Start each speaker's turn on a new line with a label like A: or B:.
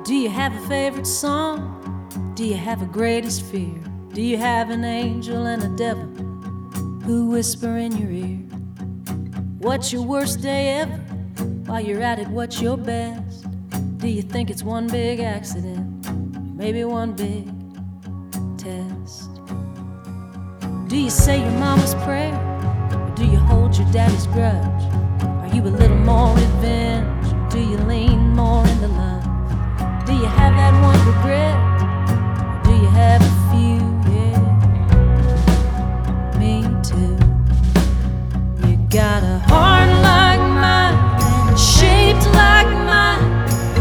A: Do you have a favorite song? Do you have a greatest fear? Do you have an angel and a devil who whisper in your ear? What's your worst day ever? While you're at it, what's your best? Do you think it's one big accident? Maybe one big test? Do you say your mama's prayer? Or do you hold your daddy's grudge? Are you a little more revenge? Or do you lean more in the